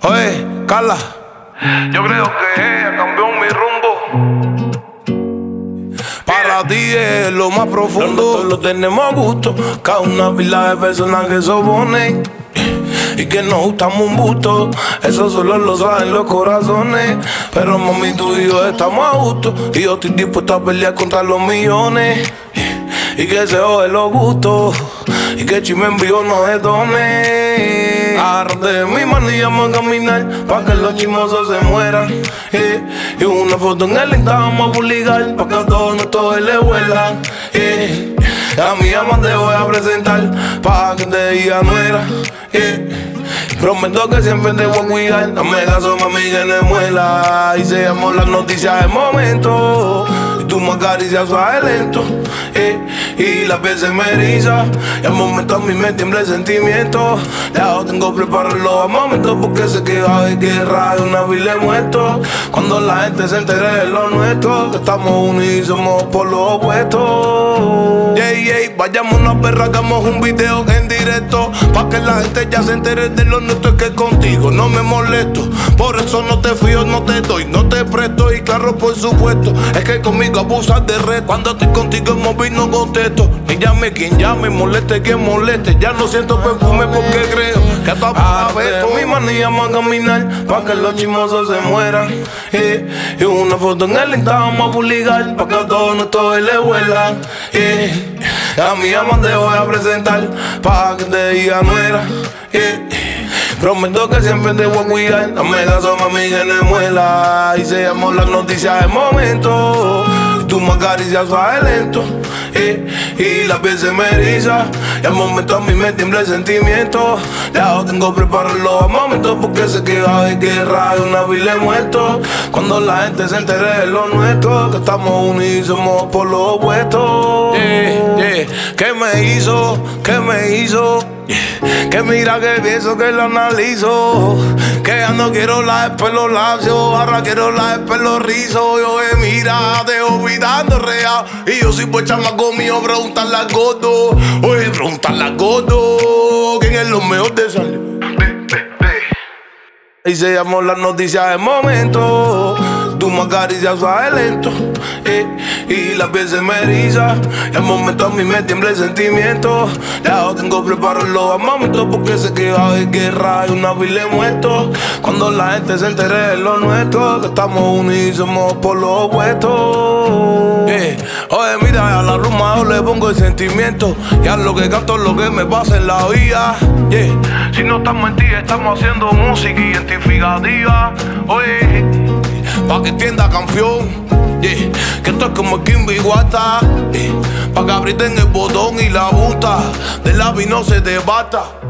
Oye, Carla, yo creo que ella cambió mi rumbo. Para ti es lo más profundo. Nosotros lo tenemos gusto. Cada una pila de personas que se oponen y que nos gustamos un busto. Eso solo lo saben los corazones. Pero mami, tú y yo estamos a gusto. Y yo estoy dispuesto a pelear contra los millones. Y que se joden los gustos. Y que Chi me envió no detone. Agárrate de mi mano y vamos a caminar pa' que los chismosos se mueran. Y una foto en el Insta vamos a publicar pa' que a todos nuestros le vuelan. A mi amante voy a presentar pa' que te diga nuera. Prometo que siempre te voy a cuidar. Dame caso, mami, que no muela. Y seguimos las noticias de momento. Y tú me acaricias suave lento. Y la piel se me eriza. Y al momento a mí me tiembla el sentimiento. Ya lo tengo preparado a momentos, porque sé que va a haber guerra y una vila de muertos. Cuando la gente se entere de lo nuestro, que estamos unidos y somos por los opuestos. Vayamos una perra, hagamos un video en directo, pa' que la gente ya se entere de lo nuestro. Es que contigo no me molesto, por eso no te fío, no te doy, no te presto. Y claro, por supuesto, es que conmigo abusas de red. Cuando estoy contigo en móvil no contesto. Ni llame quien llame, moleste quien moleste. Ya no siento perfume porque creo que tú apagas con mi manilla vamos a caminar pa' que los chismosos se mueran. Y una foto en el Insta vamos a publicar pa' que a todos nuestros le vuelan. A mi amante voy a presentar pa' que te diga nuera. Prometo que siempre te voy a cuidar. Dame caso, mami, que no muela. Y seguimos las noticias de momento. Y tú me acaricias suave lento. Y la piel se me eriza. Y al momento a mí me tiembla el sentimiento. Ya lo tengo preparado a momentos, porque sé que va a haber guerra y una vila de muertos. Cuando la gente se entere de lo nuestro, que estamos unidos y somos por los opuestos. ¿Qué me hizo? ¿Qué me hizo? Que mira que pienso que lo analizo. Que ya no quiero la de pelo lacio, ahora quiero la de pelo rizo. Yo mira, te olvidando real. Y yo soy pues chamaco mío, preguntarle al gordo. Oye, preguntarle al gordo quién es lo mejor de salir. Y se llamó las noticias de momento. Tú me acaricias suave lento. Y la piel se me eriza. Y al momento a mí me tiembla el sentimiento. Ya lo tengo preparado a momentos, porque sé que va a haber guerra y una vila de muertos. Cuando la gente se entere de lo nuestro, que estamos unidos y somos por los opuestos. Oye, mira, a la rumba yo le pongo el sentimiento. Y a lo que canto es lo que me pasa en la vida. Si no estamos en ti, estamos haciendo música identificativa. Oye, pa' que entienda, campeón. Que esto es como el Kimby Guata. Pa' que aprieten el botón y la punta del lápiz no se te bata.